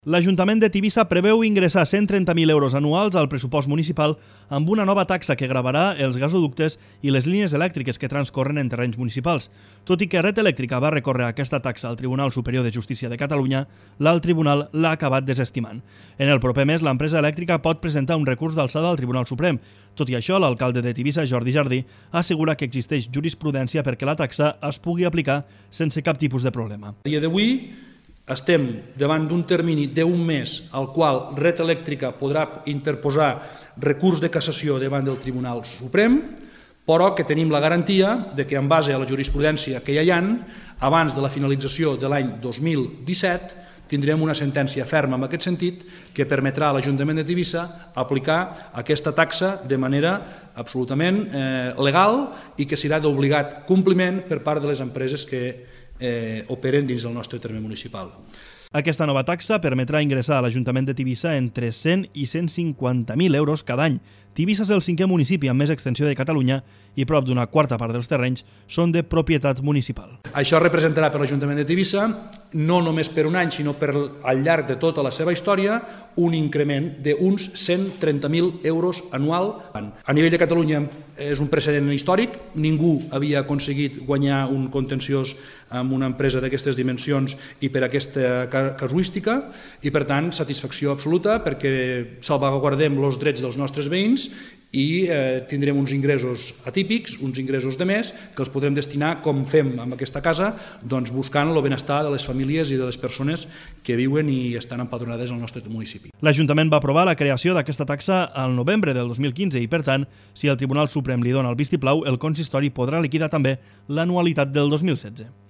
L'Ajuntament de Tivissa preveu ingressar 130.000 euros anuals al pressupost municipal amb una nova taxa que gravarà els gasoductes i les línies elèctriques que transcorren en terrenys municipals. Tot i que Red Eléctrica va recórrer aquesta taxa al Tribunal Superior de Justícia de Catalunya, l'alt tribunal l'ha acabat desestimant. En el proper mes, l'empresa elèctrica pot presentar un recurs d'alçada al Tribunal Suprem. Tot i això, l'alcalde de Tivissa, Jordi Jardí, assegura que existeix jurisprudència perquè la taxa es pugui aplicar sense cap tipus de problema. A dia d'avui, estem davant d'un termini d'un mes al qual Red Eléctrica podrà interposar recurs de cassació davant del Tribunal Suprem, però que tenim la garantia de que, en base a la jurisprudència que ja hi ha, abans de la finalització de l'any 2017, tindrem una sentència ferma en aquest sentit que permetrà a l'Ajuntament de Tivissa aplicar aquesta taxa de manera absolutament legal i que serà d'obligat compliment per part de les empreses que operen dins del nostre terme municipal. Aquesta nova taxa permetrà ingressar a l'Ajuntament de Tivissa entre 100 i 150.000 euros cada any. Tivissa és el 5è municipi amb més extensió de Catalunya i prop d'una quarta part dels terrenys són de propietat municipal. Això representarà per l'Ajuntament de Tivissa, no només per un any, sinó per al llarg de tota la seva història, un increment d'uns 130.000 euros anual. A nivell de Catalunya és un precedent històric, ningú havia aconseguit guanyar un contenciós amb una empresa d'aquestes dimensions i per aquesta casuística, i per tant satisfacció absoluta perquè salvaguardem els drets dels nostres veïns i tindrem uns ingressos atípics, uns ingressos de més, que els podrem destinar, com fem amb aquesta casa, doncs buscant el benestar de les famílies i de les persones que viuen i estan empadronades al nostre municipi. L'Ajuntament va aprovar la creació d'aquesta taxa al novembre del 2015 i, per tant, si el Tribunal Suprem li dona el vistiplau, el consistori podrà liquidar també l'anualitat del 2016.